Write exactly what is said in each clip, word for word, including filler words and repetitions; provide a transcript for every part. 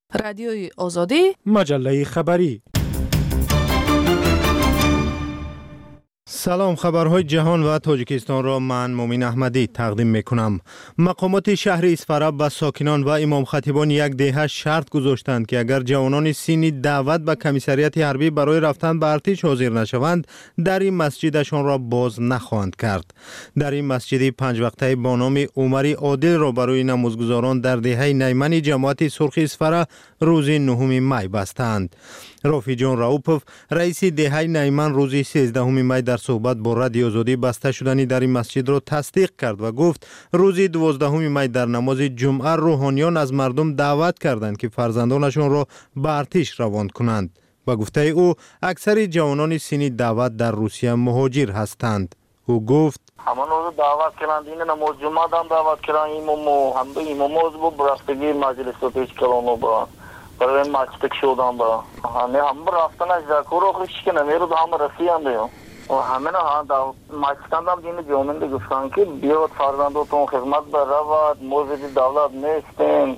رادیوی آزادی، مجله خبری. سلام، خبرهای جهان و تاجیکستان را من مومین احمدی تقدیم میکنم. مقامات شهر اسفراب و ساکنان و امام خطیبان یک دهه شرط گذاشتند که اگر جوانان سینی دعوت به کمیسریت حربی برای رفتن به ارتش حاضر نشوند، در این مسجدشان را باز نخواهند کرد. در این مسجد پنج وقته با نام عمری عادل را برای نمازگزاران در دهه نیمن جماعت سرخ اسفرا روز نهم می بستند. رافی جان راوپوف، رئیس دهه نیمن، روز سیزدهم می در صحبت با رادیو آزادی بسته شدنی در این مسجد را تصدیق کرد و گفت روز دوازدهم می در نماز جمعه روحانیان از مردم دعوت کردند که فرزندانشان را به ارتش روان کنند. با گفته او اکثر جوانان سنی دعوت در روسیه مهاجر هستند. او گفت همان روز دعوت کردند، این نماز جمعه هم دعوت کردند، امامو هم به اماموز با برستگی مجلس رو پیش کردن با برای مسجد شدن با همه هم رفتن از ذکر رو خوش کنه میرو هم رسیدن دیو و همه نه مسجد هم دین جومن گفتن که بیاد فرزنداتون خدمت برود، موزدی دولت نیستین،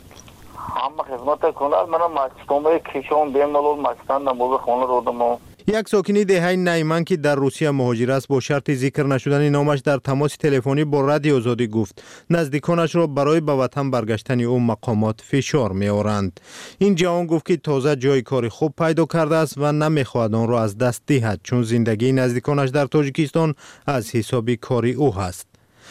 همه خدمت کنند. من مسجدم کشون بین ملول مسجد نماز خونه رو دمو. یک ساکنی دهه نیمن که در روسیه مهاجر است با شرط ذکر نشدن نامش در تماس تلفنی با رادیو آزادی گفت نزدیکانش را برای به وطن برگشتن او مقامات فشار می آورند. این جوان گفت که تازه جای کار خوب پیدا کرده است و نمیخواهد آن را از دست دهد، چون زندگی نزدیکانش در تاجیکستان از حساب کاری او هست.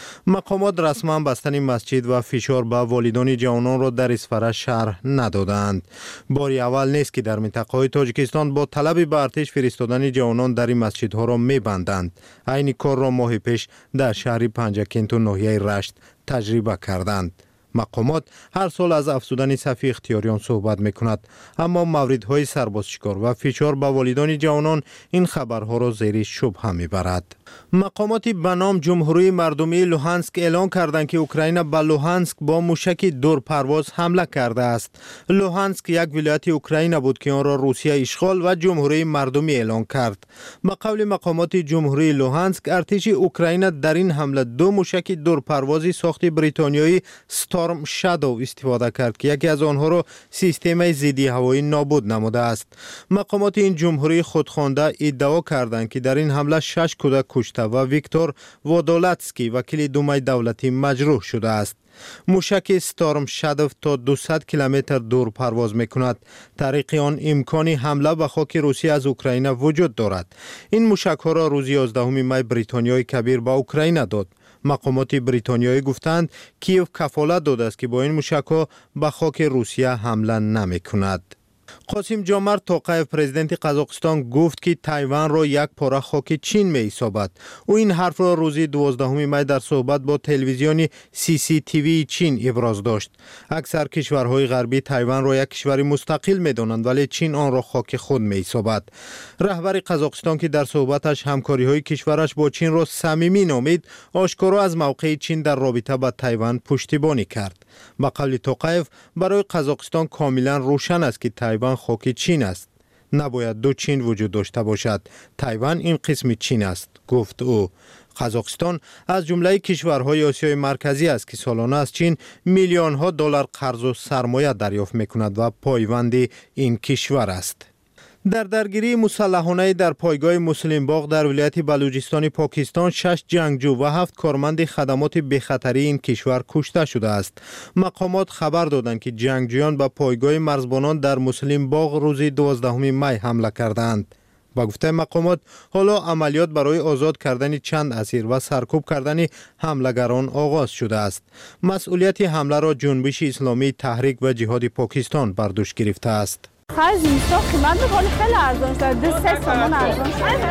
مقامات رسما بستن مسجد و فشار به والدان جوانان را در اسفرا شرح ندادند. باری اول نیست که در منطقه‌های تاجیکستان با طلب به ارتش فرستادن جوانان در این مسجدها را می‌بندند. عین کار را ماه پیش در شهر پنجکент و ناحیه رشت تجربه کردند. مقامات هر سال از افزودن صف اختیاریان صحبت میکند، اما موردهای سربازشکار و فشار به والدان جوانان این خبرها را زیر شبهه میبرد. مقامات به نام جمهوری مردمی لوهانسک اعلان کردند که اوکراین به لوهانسک با موشک دورپرواز حمله کرده است. لوهانسک یک ولایت اوکراین بود که آن را روسیه اشغال و جمهوری مردمی اعلان کرد. به قول مقامات جمهوری لوهانسک، ارتش اوکراین در این حمله دو موشک دورپروازی ساخت بریتانیایی ستارم شادو استفاده کرد که یکی از آنها را سیستم ضد هوایی نابود نموده است. مقامات این جمهوری خودخوانده ادعا کردند که در این حمله شش کودک کشته و ویکتور وودولاتسکی وکیل دومای دولتی مجروح شده است. موشک ستارم شادو تا دویست کیلومتر دور پرواز میکند. طریق آن امکان حمله به خاک روسیه از اوکراین وجود دارد. این موشک ها را روز یازدهم می بریتانیای کبیر به اوکراین داد. مقامات بریتانیایی گفتند کیف کفالت داده است که با این موشک ها به خاک روسیه حمله نمی کند. قاسم جمعت توقیف پرزیدنت قزاقستان گفت که تایوان را یک پاره خاک چین می حسابد. او این حرف را روز دوازدهم می در صحبت با تلویزیون سی سی تی وی چین ابراز داشت. اکثر کشورهای غربی تایوان را یک کشور مستقل می دانند، ولی چین آن را خاک خود می حسابد. رهبر قزاقستان که در صحبتش همکاری های کشورش با چین را صمیمی نامید، آشکارا از موقع چین در رابطه با تایوان پشتیبانی کرد. با قول توقیف برای قزاقستان کاملا روشن است که تایوان خاک چین است. نباید دو چین وجود داشته باشد. تایوان این قسم چین است، گفت او. قزاقستان از جمله کشورهای آسیای مرکزی است که سالانه از چین میلیون ها دلار قرض و سرمایه دریافت میکند و پایوند این کشور است. در درگیری مسلحانه در پایگاه مسلم باغ در ولایت بلوچستان پاکستان شش جنگجو و هفت کارمند خدمات بخطری این کشور کشته شده است. مقامات خبر دادند که جنگجویان به پایگاه مرزبانان در مسلم باغ روز دوازدهم می حمله کردند. با گفته مقامات حالا عملیات برای آزاد کردن چند اسیر و سرکوب کردن حملگران آغاز شده است. مسئولیت حمله را جنبش اسلامی تحریک و جهاد پاکستان بر دوش گرفته است. خرج اینستا قیمت می‌کنه خیلی ارزان شده، ده سه سامان ارزان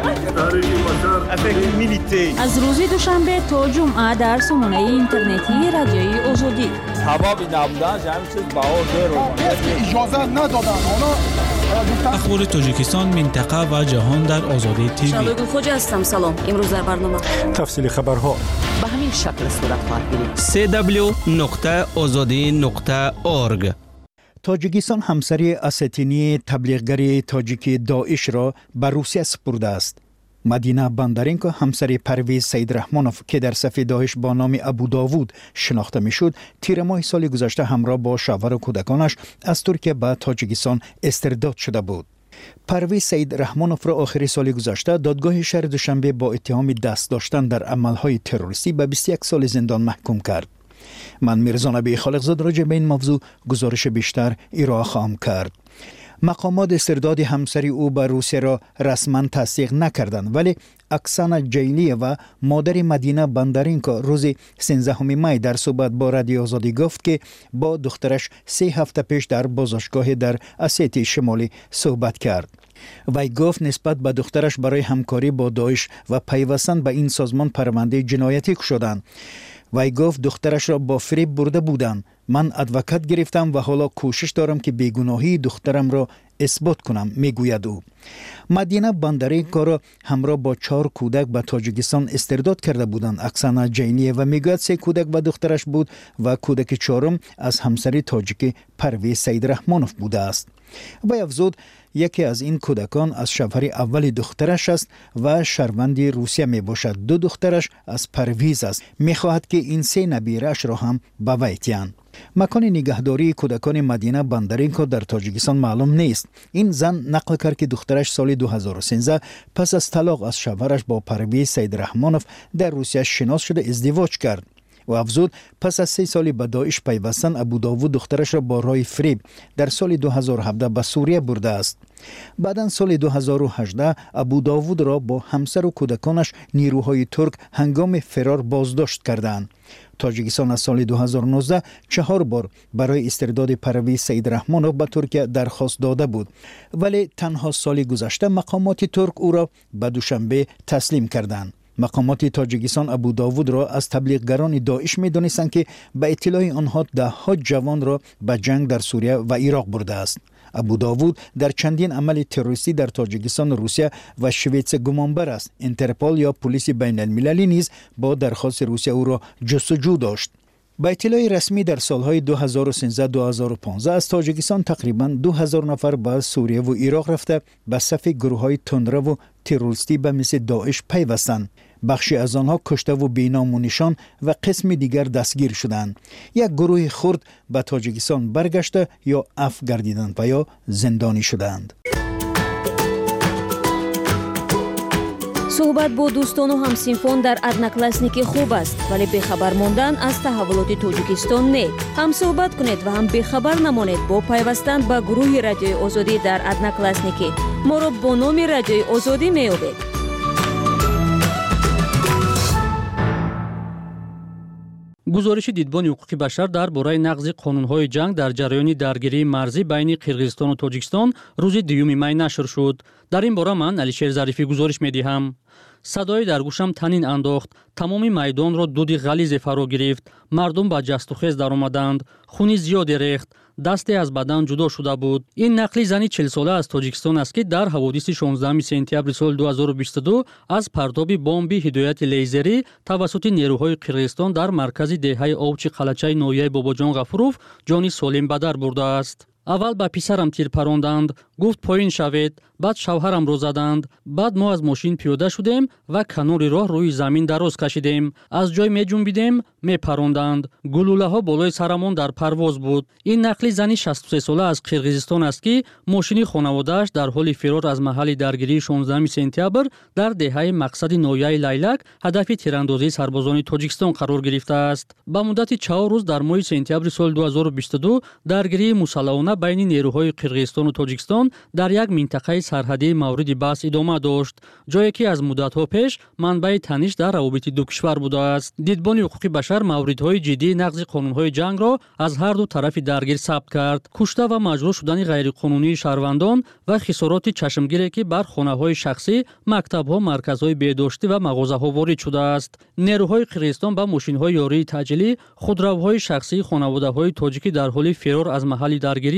شده. از روز دوشنبه تا جمعه در سامانه اینترنتی رادیوی آزادی. حبابی نبودن جمعی چیز بهار داره. اجازه ندادن اونا. اخبار تاجیکستان، منطقه و جهان در آزادی تیوی. شبگون خوجا هستم. سلام. امروز در برنامه تفصیل خبرها به همین شکل صورت خواهد گرفت. سه دبلیو نقطه آزادی نقطه اورگ. تاجیکستان همسری اساتینی تبلیغگر تاجیک داعش را به روسیه سپرده است. مدینه بندرینکو همسر پرویز سید رحمانوف که در صف داعش با نام ابو داوود شناخته میشد، تیر ماه سال گذشته همراه با شوهر و کودکانش از ترکیه به تاجیکستان استرداد شده بود. پرویز سید رحمانوف را آخر سال گذشته دادگاه شهر دوشنبه با اتهام دست داشتن در عملهای تروریستی به بیست و یک سال زندان محکوم کرد. من میرزا نبی خالقزاد راجع به این موضوع گزارش بیشتر ارائه خواهم کرد. مقامات استرداد همسر او به روسیه را رسما تصدیق نکردند، ولی اکسانا جیلی و مادر مدینه بندرینکو روز سیزدهم می در صحبت با رادیو آزادی گفت که با دخترش سه هفته پیش در بازداشتگاه در اسیتی شمالی صحبت کرد. وی گفت نسبت به دخترش برای همکاری با داعش و پیوستن به این سازمان پرونده جنایتی شدند. وی گفت دخترش را با فریب برده بودند. من ادوکات گرفتم و حالا کوشش دارم که بیگناهی دخترم را اثبات کنم، میگوید او. مدینه بندرینکو را همراه با چهار کودک به تاجیکستان استرداد کرده بودند. اکسانا جینی و میگوید سه کودک به دخترش بود و کودک چهارم از همسر تاجیک پرویز سید رحمانوف بوده است. و افزود یکی از این کودکان از شوهر اول دخترش است و شهروند روسیه می باشد. دو دخترش از پرویز است. می خواهد که این سه نبیرش را هم به وی تیند. مکان نگهداری کودکان مدینه بندرینکو در تاجیکستان معلوم نیست. این زن نقل کرد که دخترش سال دو هزار و سیزده پس از طلاق از شوهرش با پرویز سید رحمانوف در روسیه شناس شده ازدواج کرد. و افزود پس از سه سالی به داعش پیوستن ابو داوود دخترش را با راه فریب در سال دو هزار و هفده به سوریه برده است. بعداً سال دو هزار و هجده ابو داوود را با همسر و کودکانش نیروهای ترک هنگام فرار بازداشت کردند. تاجیکستان از سال دو هزار و نوزده چهار بار برای استرداد پرویز سید رحمانوف به ترکیه درخواست داده بود، ولی تنها سال گذشته مقامات ترک او را به دوشنبه تسلیم کردند. مقامات تاجیکستان ابو داوود را از تبلیغگران داعش می دانستند که به اطلاع آنها ده ها جوان را به جنگ در سوریه و عراق برده است. ابو داوود در چندین عمل تروریستی در تاجیکستان، روسیه و شویتس گمانبر است. اینترپول یا پلیس بین المللی نیز با درخواست روسیه او را جستجو داشت. با اطلاع رسمی در سالهای دو هزار و سیزده تا دو هزار و پانزده از تاجیکستان تقریباً دو هزار نفر به سوریه و عراق رفته به صف گروه‌های تندرو و تروریستی به مثل داعش پیوستند. بخشی از آنها کشته و بی‌نام و نشان و قسم دیگر دستگیر شدند. یک گروه خرد به تاجیکستان برگشته یا عفو گردیدند و یا زندانی شدند. صحبت با دوستان و همسینفون در ادناکلاسنیکی خوب است، ولی بخبر موندن از تحولات تاجیکستان نه. هم صحبت کنید و هم بخبر نمانید با پیوستن به گروه رادیوی آزادی در ادناکلاسنیکی. ما را با نام رادیوی آزادی می‌یابید. گزارش دیدبان حقوق بشر در باره نقض قانون‌های جنگ در جریان درگیری مرزی بین قرقیزستان و تاجیکستان روز دوم می نشر شد. در این باره من علیشیر ظریفی گزارش می‌دهم. صدای در گوشم تنین انداخت. تمام میدان را دود غلیظ فرا گرفت. مردم با جست و خیز در آمدند. خون زیادی ریخت. دستی از بدن جدا شده بود. این نقلی زنی چهل ساله از تاجیکستان است که در حوادث شانزدهم سپتامبر سال دو هزار و بیست و دو از پرتاب بمب هدایت لیزری توسط نیروهای قرقیزستان در مرکز دهه آوچی قلچه نویه باباجان غفوروف جان سالم به در برده است. اول به پسرم تیر پراندند، گفت پایین شوید، بعد شوهرم رو زدند، بعد ما از ماشین پیاده شدیم و کنار راه روی زمین دراز کشیدیم، از جای می جنبیدیم، می پراندند. گلوله ها بالای سرمان در پرواز بود. این نقلی زنی شصت و سه ساله از قرقیزستان است که ماشین خانواده‌اش در حال فرار از محل درگیری شانزدهم سپتامبر در دهه مقصد نویه لیلک هدف تیراندازی سربازان تاجیکستان قرار گرفته است. با مدت چهار روز در ماه سپتامبر سال دو هزار و بیست و دو درگیری مسلحانه بین نیروهای قرقیزستان و تاجیکستان در یک منطقه سرحدی مورد بحث ادامه داشت، جایی که از مدت‌ها پیش منبع تنش در روابط دو کشور بوده است. دیدبان حقوق بشر موردهای جدی نقض قانون‌های جنگ را از هر دو طرف درگیر ثبت کرد. کشته و مجروح شدن غیرقانونی شهروندان و خسارات چشمگیری که بر خانه‌های شخصی، مکتب‌ها، مرکزهای بهداشتی و مغازه‌ها وارد شده است. نیروهای قرقیزستان با ماشین‌های یاری تعجیلی، خودروهای شخصی خانواده‌های تاجیکی در حال فرار از محل درگیری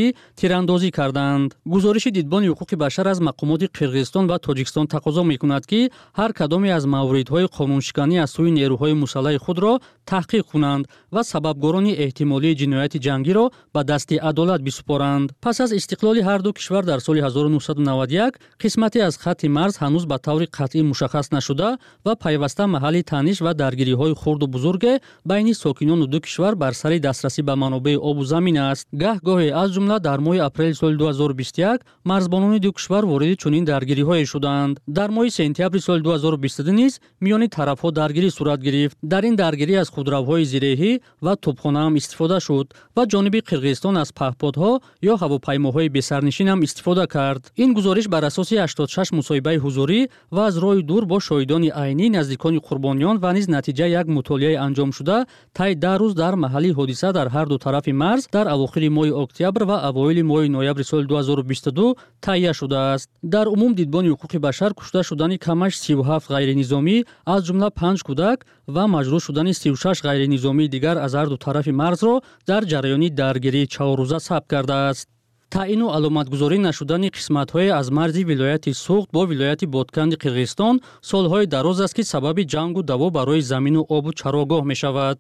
ки тираندозӣ карданд. гузориши дидбони ҳуқуқи башар аз мақомоти қирғизистон ва тоҷикистон тақозо мекунад ки ҳар кадоме аз мавридҳои қонуншиканӣ аз сӯи нерӯҳои мусаллаҳи худро таҳқиқ кунанд ва сабабгорони эҳтимолии ҷинояти ҷангиро ба дасти адолат бисупоранд. пас аз истиқлоли ҳар ду кишвар дар соли ҳазору нуҳсаду навад и як қисмате аз хатти марз ҳанӯз ба таври қатъӣ мушаххас нашуда ва пайваста маҳалли таниш ва даргириҳои хурду бузурге байни сокинону ду кишвар бар сари дастрасӣ ба манобеъи обу замин аст. гаҳ-гоҳе аз ҷумла дар моҳи апрели соли ду ҳазору бисту як марзбонони ду кишвар вориди чунин даргириҳое шуданд. дар моҳи сентябри соли ду ҳазору бисту ду низ миёни тарафҳо даргирӣ сурат гирифт. дар ин даргирӣ аз худравҳои зиреҳӣ ва тӯбхона ҳам истифода шуд ва ҷониби қирғизистон аз паҳподҳо ё ҳавопаймоҳои бесарнишин ҳам истифода кард. ин гузориш бар асоси ҳаштоду шаш мусоҳибаи ҳузурӣ ва аз роҳи дур бо шоҳидони айнӣ, наздикони қурбониён ва низ натиҷаи як мутолиаи анҷомшуда таи даҳ рӯз дар маҳалли ҳодиса дар ҳар ду тарафи марз дар авохири моҳи октябр ва авоили моҳи ноябри соли ду ҳазору бисту ду таҳия шудааст. дар умум дидбони ҳуқуқи башар кушта шудани камаш сию ҳафт ғайринизомӣ аз ҷумла панҷ кӯдак ва маҷрӯҳ шудани сию шаш ғайринизомии дигар аз ҳар ду тарафи марзро дар ҷараёни даргирии чаҳоррӯза сабт кардааст. таъину аломатгузорӣ нашудани қисматҳое аз марзи вилояти Суғд бо вилояти Бодканди Қирғизистон солҳои дароз аст ки сабаби ҷангу даво барои замину обу чарогоҳ мешавад.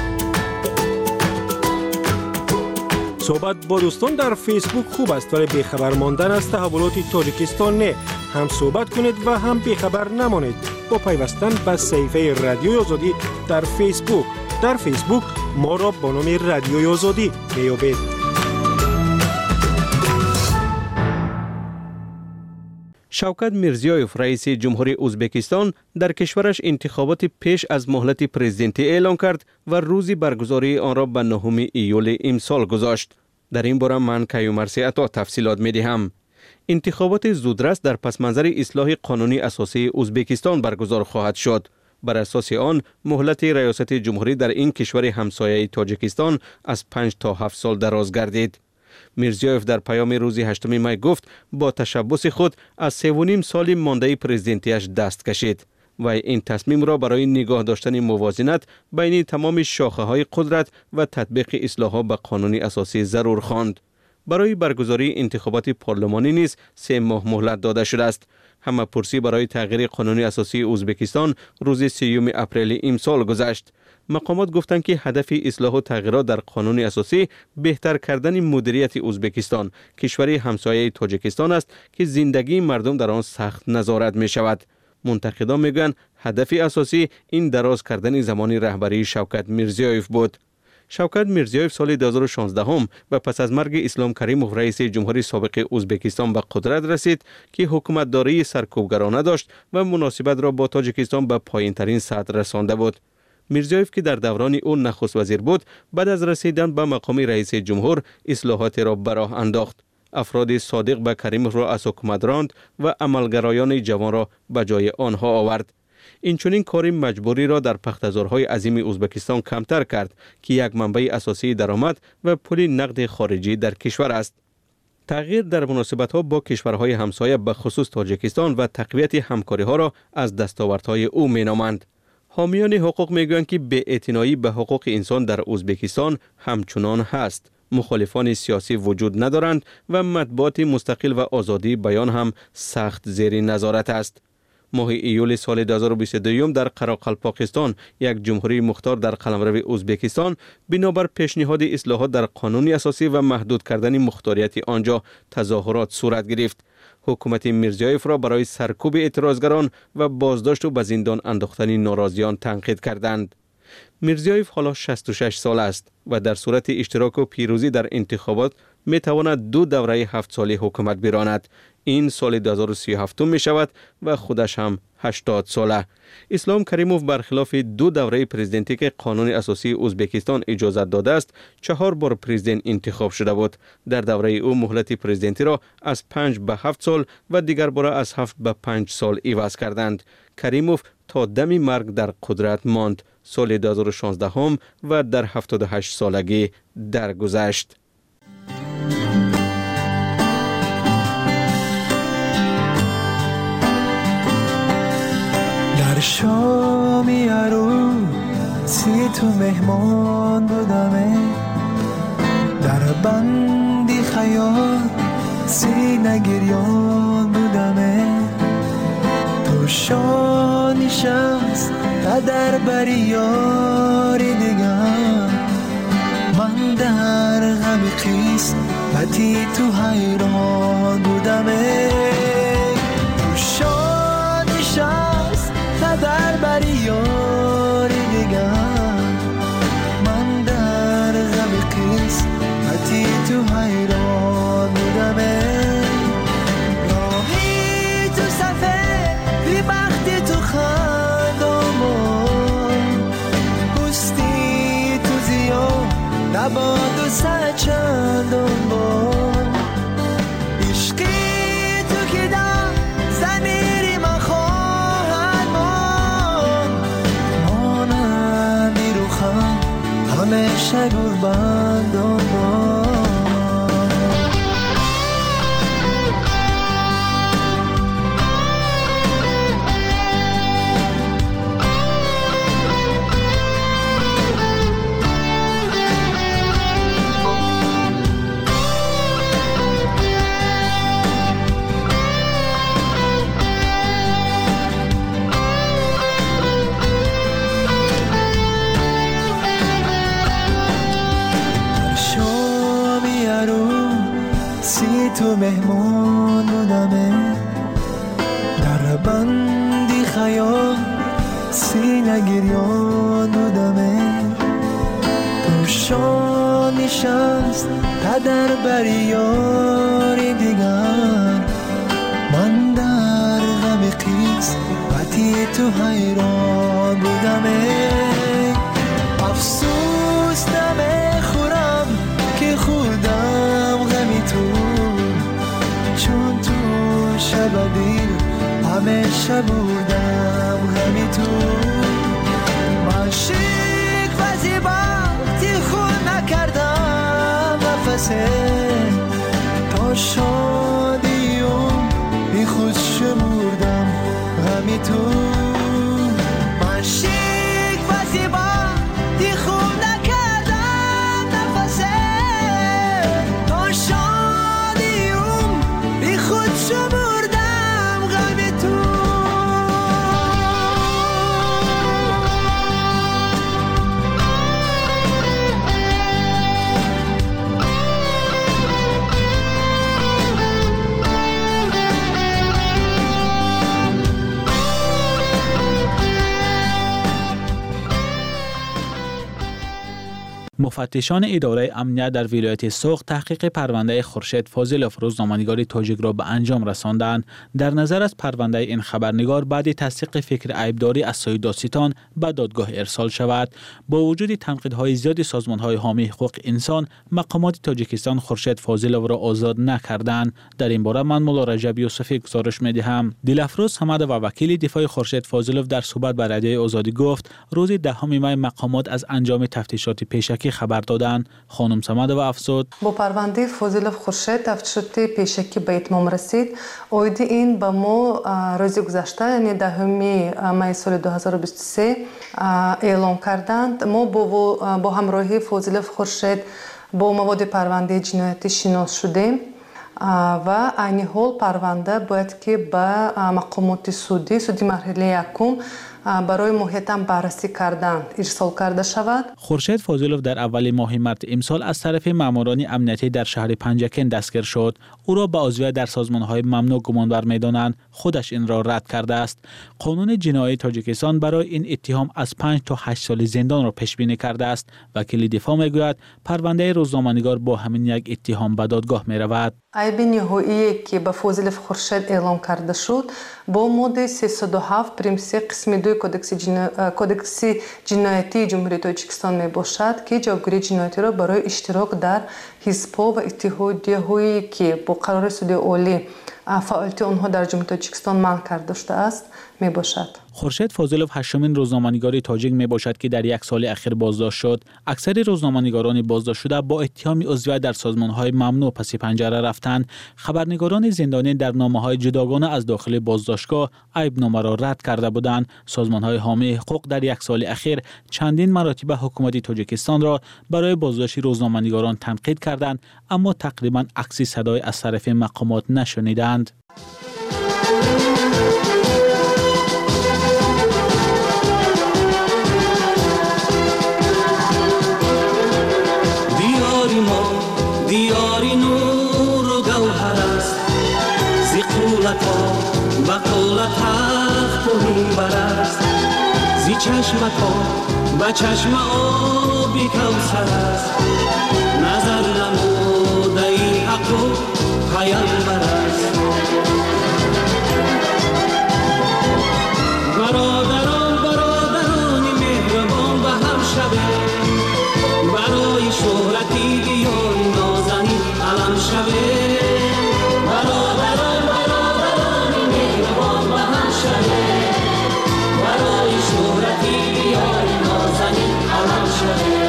صحبت با دوستان در فیسبوک خوب است ولی بیخبر ماندن از تحولات تاجیکستان نه. هم صحبت کنید و هم بیخبر نمانید با پیوستن به صفحه رادیوی آزادی در فیسبوک. در فیسبوک ما را با نام رادیوی آزادی میابید. شوکت میرزیویف رئیس جمهوری ازبکستان در کشورش انتخابات پیش از مهلت پرزیدنتی اعلام کرد و روزی برگزاری آن را به نهم ایول امسال گذاشت. در این باره من کیومرثی عطا تفصیلات میدهم. انتخابات زودرس در پس منظر اصلاح قانونی اساسی ازبکستان برگزار خواهد شد. بر اساس آن مهلت ریاست جمهوری در این کشور همسایه تاجیکستان از پنج تا هفت سال دراز گردید. میرزیویف در پیام روز هشتم می گفت با تشبث خود از سه و نیم سال مانده پرزیدنتیش دست کشید و این تصمیم را برای نگاه داشتن موازنت بین تمام شاخه های قدرت و تطبیق اصلاحات به قانون اساسی ضرور خواند. برای برگزاری انتخابات پارلمانی نیز سه ماه مهلت داده شده است. همه پرسی برای تغییر قانون اساسی ازبکستان روز سیوم اپریل امسال گذشت. مقامات گفتند که هدف اصلاح و تغییرات در قانون اساسی بهتر کردن مدیریت ازبکستان، کشوری همسایه تاجیکستان است که زندگی مردم در آن سخت نظارت می شود. منتقدان میگویند هدف اساسی این دراز کردن زمان رهبری شوکت میرزیویف بود. شوکت میرزیویف سال دو هزار و شانزده هم و پس از مرگ اسلام کریموف رئیس جمهوری سابق ازبکستان به قدرت رسید که حکومتداری سرکوبگرانه داشت و مناسبت را با تاجیکستان به پایین‌ترین سطح رسانده بود. میرزیویف که در دوران او نخست وزیر بود، بعد از رسیدن به مقام رئیس جمهور اصلاحات را به راه انداخت. افراد صادق به کریموف را از حکومت راند و عملگرایان جوان را به جای آنها آورد. این چنین کاری مجبوری را در پخته‌زارهای عظیم ازبکستان کمتر کرد که یک منبع اساسی درآمد و پول نقد خارجی در کشور است. تغییر در مناسبت‌ها با کشورهای همسایه به خصوص تاجیکستان و تقویت همکاری‌ها را از دستاوردهای او می‌نامند. حامیان حقوق میگویند که بی‌اعتنایی به حقوق انسان در ازبکستان همچنان هست. مخالفان سیاسی وجود ندارند و مطبوعات مستقل و آزادی بیان هم سخت زیر نظارت است. ماه ایول سال دو هزار و بیست و دو در قراقلپاکستان یک جمهوری مختار در قلمرو ازبکستان بنابر پیشنهاد اصلاحات در قانون اساسی و محدود کردن مختاریت آنجا تظاهرات صورت گرفت. حکومت میرزیویف را برای سرکوب اعتراضگران و بازداشت و به زندان انداختن ناراضیان تنقید کردند. میرزیویف حالا شصت و شش سال است و در صورت اشتراک و پیروزی در انتخابات می تواند دو دوره هفت ساله حکومت براند. این سال دو هزار و سی و هفت می شود و خودش هم هشتاد ساله. اسلام کریموف برخلاف دو دوره پرزیدنتی که قانون اساسی ازبکستان اجازت داده است، چهار بار پرزیدنت انتخاب شده بود. در دوره او مهلت پرزیدنتی را از پنج به هفت سال و دیگر بار از هفت به پنج سال عوض کردند. کریموف تا دم مرگ در قدرت ماند. سال دو هزار و شانزده هم و در هفتاد و هشت سالگی درگذشت. در شامی عروسی تو مهمان بودمه، در بندی خیلی خیال سینه گریان بودمه تو شانش است قدر بری یاری دیگر من در غم قسمتی تو حیران بودمه تو شانش است قدر بری یاری دیگر من در غم قسمتی تو حیران بودمه راهی تو صفه بی بختی تو خندامون پستی تو زیاد نباد و سچندان بان عشقی تو که در زمیری من خواهد مان مانندی رو خم همیشه گربندان بان تو مهمان بودمه در بندی خیال سینه گریان بودمه تو شانش است قدر بری یاری دیگر من در غم قسمتی تو حیران بودمه افسوس نمیخورم که خودم غمی تو چون تو شب دیر همیشه بودم غمی تو من شیک و زیباتی خود نکردم نفسه تا شادیم بی خود شمردم غمی تو من شیک و زیباتی خود نکردم نفسه تا شادیم بی خود شمردم غمی تو مفتشان اداره امنیت در ولایت سوق تحقیق پرونده خورشید فاضلوف روزنامه‌نگار تاجیک را به انجام رساندند. در نظر از پرونده این خبرنگار بعد تصدیق فکر عیبداری از سوی دادستان به دادگاه ارسال شود. با وجود تنقیدهای زیاد سازمان‌های حامی حقوق انسان، مقامات تاجیکستان خورشید فاضلوف را آزاد نکردند. در این باره من مولا رجب یوسفی گزارش می‌دهم. دلافروز حمد و وکیل دفاع خورشید فاضلوف در صحبت با رادیوی آزادی گفت روز دهم می مقامات از انجام تفتیشات پیشکی خبر دادند. خانم صمد و افزود با پرونده فاضلوف خورشید تفتیشات پیشکی به اتمام رسید. اید این به ما روز گذشته یعنی دهم می سال دو هزار و بیست و سه اعلام کردند. ما با با همراهی فاضلوف خورشید با مواد پرونده جنایتی شناس شدیم و عین حال پرونده باید که به مقامات سودی سودی مرحله یکم برای محیطم بررسی کردن ارسال کرده شود. خورشید فاضلوف در اول ماه مارس امسال از طرف ماموران امنیتی در شهر پنجکن دستگیر شد. او را به عضویت در سازمان‌های ممنوع گمانبر می‌دانند. خودش این را رد کرده است. قانون جنایی تاجیکستان برای این اتهام از پنج تا هشت سال زندان را پیش بینی کرده است. وکیل دفاع میگوید پرونده روزنامه‌نگار با همین یک اتهام به دادگاه می‌رود. عیب نهایی که به فاضلوف خورشید اعلام کرده شد با ماده سیصد و هفت پریم سه قسم دو کودکس جنایتی جمهوری تاجیکستان می باشد که جوابگیری جنایتی را برای اشتراک در حزب‌ها و اتحادیه‌هایی که با قرار سود عالی فعالیت آنها در جمهوری تاجیکستان منع کرده شده است می باشد. خورشید فاضلوف هشمین روزنامه‌نگار تاجیک میباشد که در یک سال اخیر بازداشت شد. اکثر روزنامه‌نگاران بازداشت شده با اتهام عضویت در سازمان‌های ممنوع پس پنجره رفتند. خبرنگاران زندانی در نامه‌های جداگانه از داخل بازداشتگاه عیبنامه را رد کرده بودند. سازمان‌های حامی حقوق در یک سال اخیر چندین مراتب حکومت تاجیکستان را برای بازداشت روزنامه‌نگاران تنقید کردند، اما تقریباً عکسی صدای از طرف مقامات نشنیدند. دیاری ما دیاری نور و گوهر است، زی قولتا بقولت تخت و میبر است، زی چشمتا به چشم آبی کوثر است، نظر نموده ای حق و پیامبر است. برادران برادران مهربان به هم شوید، برای شهرتی بیان نازنین علم شوید. برادران برادران مهربان به هم شوید، برای شهرتی بیان نازنین علم شوید.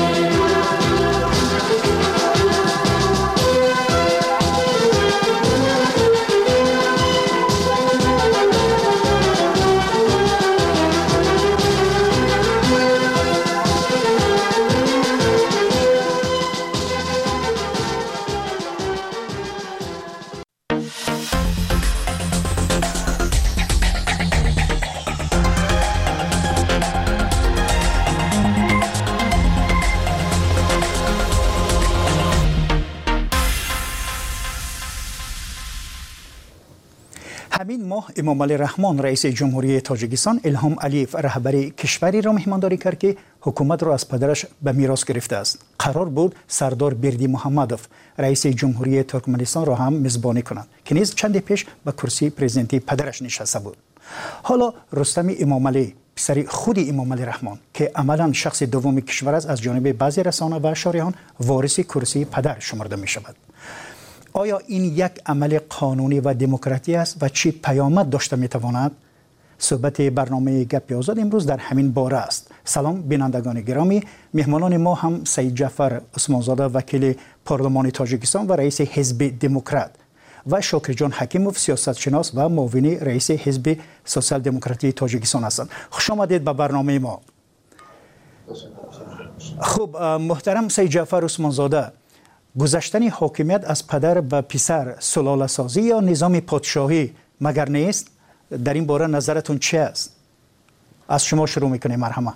همین ماه امام علی رحمان رئیس جمهوری تاجیکستان الهام علیف رهبری کشوری را مهمانداری کرد که حکومت را از پدرش به میراث گرفته است. قرار بود سردار بردی محمدوف رئیس جمهوری ترکمنستان را هم میزبانی کنند که نیز چند پیش به کرسی پرزیدنتی پدرش نشسته بود. حالا رستم امام علی پسر خود امام علی رحمان که عملا شخص دوم کشور است، از جانب بعضی رسانه و شارحان وارث کرسی پدر شمرده می شود. آیا این یک عمل قانونی و دموکراتی است و چی پیامد داشته می تواند؟ صحبت برنامه گپ آزاد امروز در همین باره است. سلام بینندگان گرامی، مهمانان ما هم سید جعفر عثمانزاده وکیل پارلمان تاجیکستان و رئیس حزب دموکرات و شاکر جان حکیموف سیاستشناس و معاون رئیس حزب سوسیال دموکراتی تاجیکستان هستند. خوش آمدید به برنامه ما. خب محترم سید جعفر عثمانزاده، گذشتن حاکمیت از پدر به پسر سلاله سازی یا نظام پادشاهی مگر نیست؟ در این باره نظرتون چه است؟ از شما شروع میکنیم. مرحمت.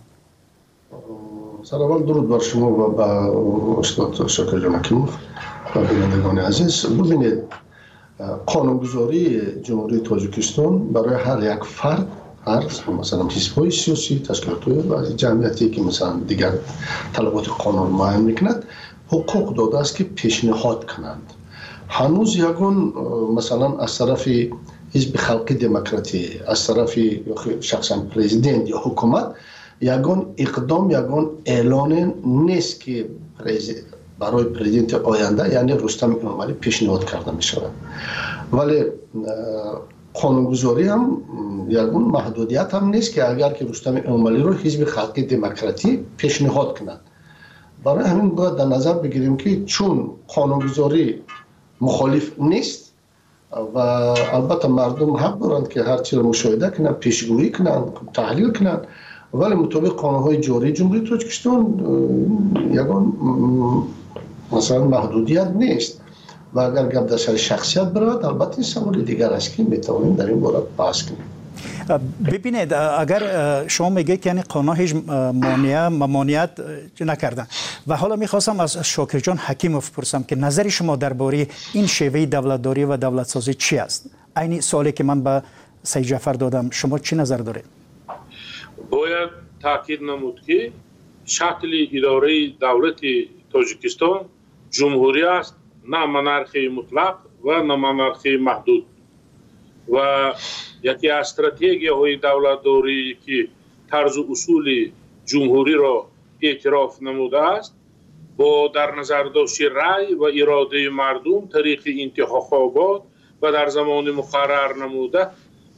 سلام، درود بر شما و به استاد شاکر جان حکیموف و بینندگان عزیز. ببینید، قانونگذاری جمهوری تاجیکستان برای هر یک فرد، هر مثلا حزب‌های سیاسی، تشکیلات‌های و جمعیتی که مثلا دیگر طلبات قانون معین میکند، حقوق داده است که پیشنهاد کنند. هنوز یگان مثلا از طرف حزب خلقی دموکراتی، از طرف شخصا پرزیدنت یا حکومت یگان اقدام، یگان اعلان نیست که برای پرزیدنت آینده یعنی رستم امام علی پیشنهاد کرده می شود. ولی قانونگذاری هم یگان محدودیت هم نیست که اگر که رستم امام علی رو حزب خلقی دموکراتی پیشنهاد کنند. برای همین باید در نظر بگیریم که چون قانونگذاری مخالف نیست و البته مردم حق دارند که هر چیز را مشاهده کنند، پیشگویی کنند، تحلیل کنند، ولی مطابق قانون‌های جاری جمهوری تاجیکستان یگان مثلا محدودیت نیست و اگر گپ در سر شخصیت برود، البته این سوال دیگر است که میتوانیم در این باره بحث کنیم. ببینید، اگر شما میگید که یعنی قانون هیچ مانع ممانعت نکردن و حالا میخواستم از شاکر جان حکیموف پرسم که نظر شما درباره این شیوه دولتداری و دولت سازی چی است؟ عین سوالی که من به سید جعفر دادم، شما چی نظر دارید؟ باید تاکید نمود که شکل اداره دولت تاجیکستان جمهوری است، نه منارخی مطلق و نه منارخی محدود. و یکی از استراتژی‌های دولتداری که طرز و اصول جمهوری را اعتراف نموده است، با در نظر داشت رأی و اراده مردم طریق انتخابات و در زمان مقرر نموده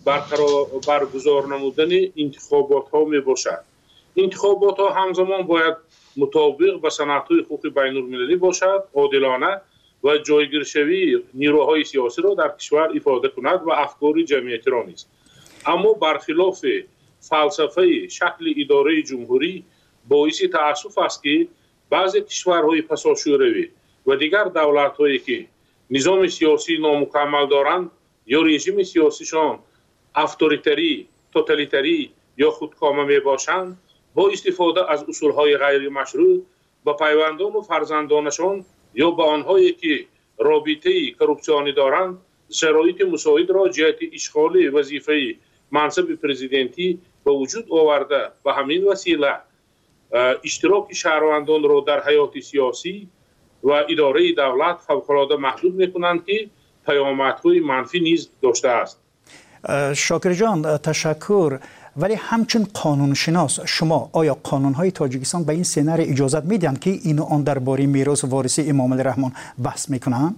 برگزار نمودن انتخابات ها می باشد. انتخابات ها همزمان باید مطابق با سنت‌های حقوق بین المللی باشد، عادلانه و جایگیرشوی نیروهای سیاسی را در کشور ifade کند و افکار جمعیتی را نیست. اما برخلاف فلسفه شکل اداره جمهوری باعث تأسف است که بعضی کشورهای پساشوروی و دیگر دولت‌هایی که نظام سیاسی نامکمل دارند یا رژیم سیاسیشان اتوریتری، توتالیتری یا خودکامه می باشند، با استفاده از اصولهای غیر مشروع با پیوندان و فرزندانشان یا با آنهایی که رابطه کروپسیونی دارند شرایط مساعد را جهت اشغال وظیفه منصب پرزیدنتی به وجود آورده و همین وسیله اشتراک شهروندان را در حیات سیاسی و اداره دولت فوق‌العاده محدود می‌کنند که پیامدهای منفی نیز داشته است. شاکر جان تشکر. ولی همچون قانونشناس شما آیا قانون‌های تاجیکستان به این سناریو اجازه میدن که اینو آن درباره میراث وارثی امام علی رحمان بحث میکنن؟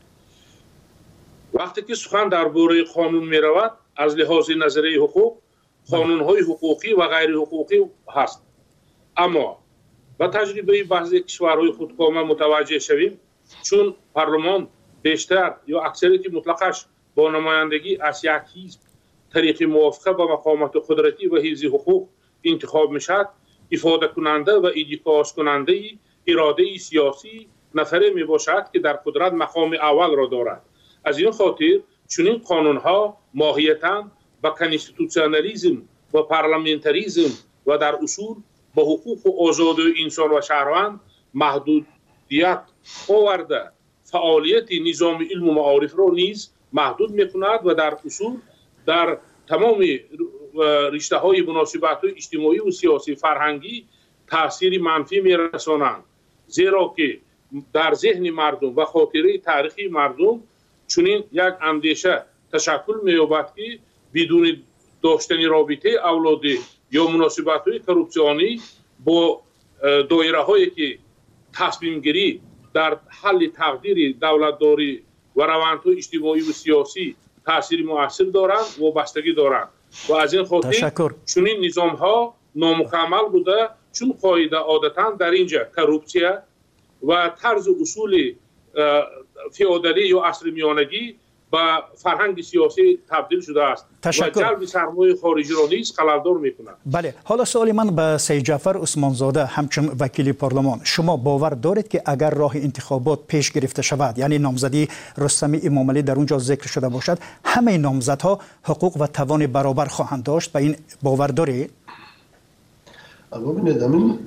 وقتی که سخن درباره قانون میرود از لحاظ نظری حقوق قانون‌های حقوقی و غیر حقوقی هست، اما با تجربه بعضی کشورهای خودکامه متوجه شویم چون پارلمان بیشتر یا اکثریت مطلقش با نمایندگی از یک حزب طریق موافقه با مقامات قدرتی و حفظ حقوق انتخاب میشد، ifade کننده و ایدیکاس کننده اراده سیاسی نفره می باشد که در قدرت مقام اول را دارد. از این خاطر چنین قانون ها ماهیتاً با کانستیتوسیونالیسم و پارلمانتاریسم و در اصول با حقوق و آزادی انسان و شهروند محدودیت آورده فعالیت نظام علم و معارف را نیز محدود میکند و در اصول در تمام رشته های مناسبات اجتماعی و سیاسی فرهنگی تاثیر منفی میرسانند، زیرا که در ذهن مردم و خاطره تاریخی مردم چنین یک اندیشه تشکل می‌یابد که بدون داشتن رابطه اولادی یا مناسبات های کروپسیونی با دایره هایی که تصمیم گیری در حل تقدیر دولتداری و روندهای اجتماعی و سیاسی تاثیر مؤثر دارند و بستگی دارند و از این خاطر چنین نظام ها نامکمل بوده چون قاعده عادتا در اینجا کروپسیا و طرز اصول فئودالی یا عصر میانگی با فرهنگ سیاسی تبدیل شده است تشکر. و جلب سرمایه خارجی را نیز خللدار می‌کند. بله، حالا سوال من به سید جعفر عثمانزاده همچون وکیل پارلمان، شما باور دارید که اگر راه انتخابات پیش گرفته شود، یعنی نامزدی رستم امام علی در اونجا ذکر شده باشد، همه نامزدها حقوق و توان برابر خواهند داشت؟ به این باور دارید؟ ببینید همین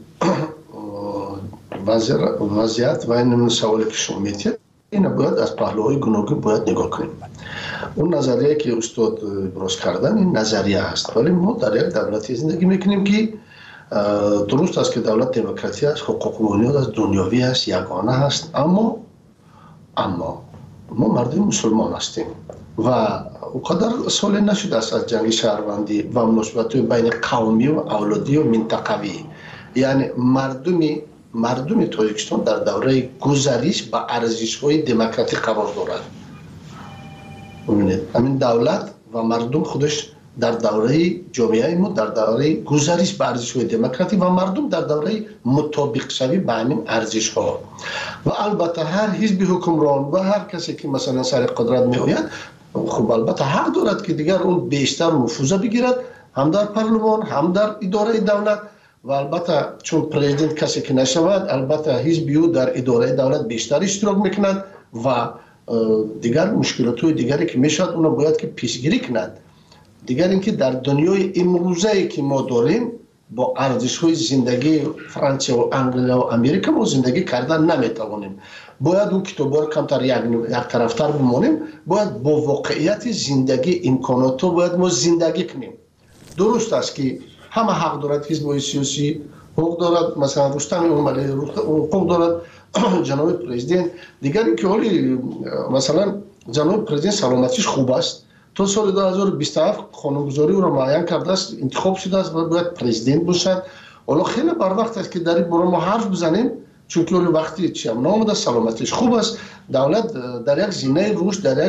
وضعیت و این سوالی که شما می‌پرسید این باید از پهلوهای گوناگون باید نگاه کنیم. اون نظریه که استاد ابراز کردن این نظریه است، ولی ما در یک دولتی زندگی میکنیم که درست است که دولت دموکراتی است، حقوق و بنیاد از دنیوی است، یگانه است، اما اما ما مردم مسلمان هستیم و اونقدر سال نشده است از جنگ شهروندی و مناسبات بین قومی و اولادی و منطقوی، یعنی مردمی مردم تاجیکستان در دوره گذریش با ارزش‌های دموکراتیک قرار دارد. ببینید همین دولت و مردم خودش در دوره جامعه ما در دوره گذریش با ارزش‌های دموکراتیک و مردم در دوره مطابق شوی با همین ارزش‌ها و البته هر حزب حکمران و هر کسی که مثلا سر قدرت می‌آید خب البته حق دارد که دیگر اون بیشتر نفوذ بگیرد هم در پارلمان هم در اداره دولت و البته چون پرزیدنت کسی که نشود البته حزبی او در اداره دولت بیشتر اشتراک میکند و دیگر مشکلات های دیگری که میشد اونو باید که پیشگیری کند. دیگر اینکه در دنیای امروزی که ما داریم با ارزش های زندگی فرانسه و انگلیا و امریکا ما زندگی کردن نمیتوانیم، باید اون کتابا رو کمتر یک یک طرفتر بمانیم، باید با واقعیت زندگی امکانات رو باید ما زندگی کنیم. درست است که همه حق دارد حزب سیاسی حقوق دارد، مثلا رستم امام علی حقوق دارد جناب پرزیدنت، دیگر اینکه حالی مثلا جناب پرزیدنت سلامتیش خوب است، تا سال دو هزار و بیست و هفت قانونگذاری او را معین کرده است، انتخاب شده است و باید پرزیدنت باشد. حالا خیلی بر وقت است که در این باره ما حرف بزنیم، چون که وقتی چی هم نامده سلامتیش خوب است، دولت در یک زینه روش در یک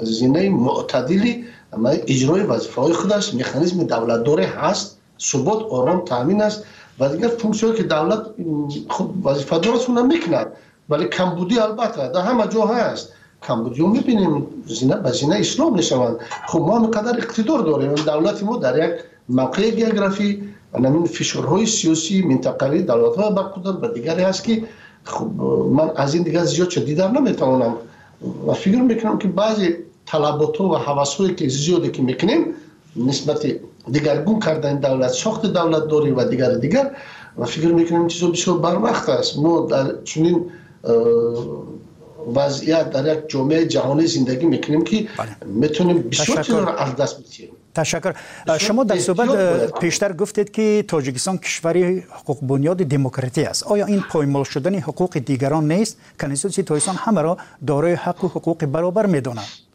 زینه معتدلی اجرای وظیفه‌های خود است. مکانیزم دولت داره هست، ثبات آرام تامین است و دیگر فونکسیونی که دولت خود وظیفه دارش اون میکند. ولی کمبودی البته در همه جا هست. کمبودی رو میبینیم زینه به زینه اسلام میشوند. خب ما همینقدر اقتدار داریم، دولت ما در یک موقع گئوگرافی و نمین فشارهای سیاسی منطقه‌ای دولت‌های برخوردار و دیگری هست که خب من از این دیگه زیاد چه دیدن نمیتونم و فکر میکنم که بعضی طلبات و هوس‌هایی که زیادی که میکنیم نسبت دیگرگون کردن دولت، ساخت دولت داری و دیگر دیگر و فکر میکنم چیزا بسیار بر وقت است. ما در چنین وضعیت در یک جامعه جهانی زندگی میکنیم که میتونیم بسیار چیزا را از دست بدیم. تشکر. شما در صحبت پیشتر گفتید که تاجیکستان کشوری حقوق بنیاد دموکراتی است. آیا این پایمال شدن حقوق دیگران نیست؟ کنستیتوسیون تاجیکستان همه را دارای حق و حقوق برابر میداند.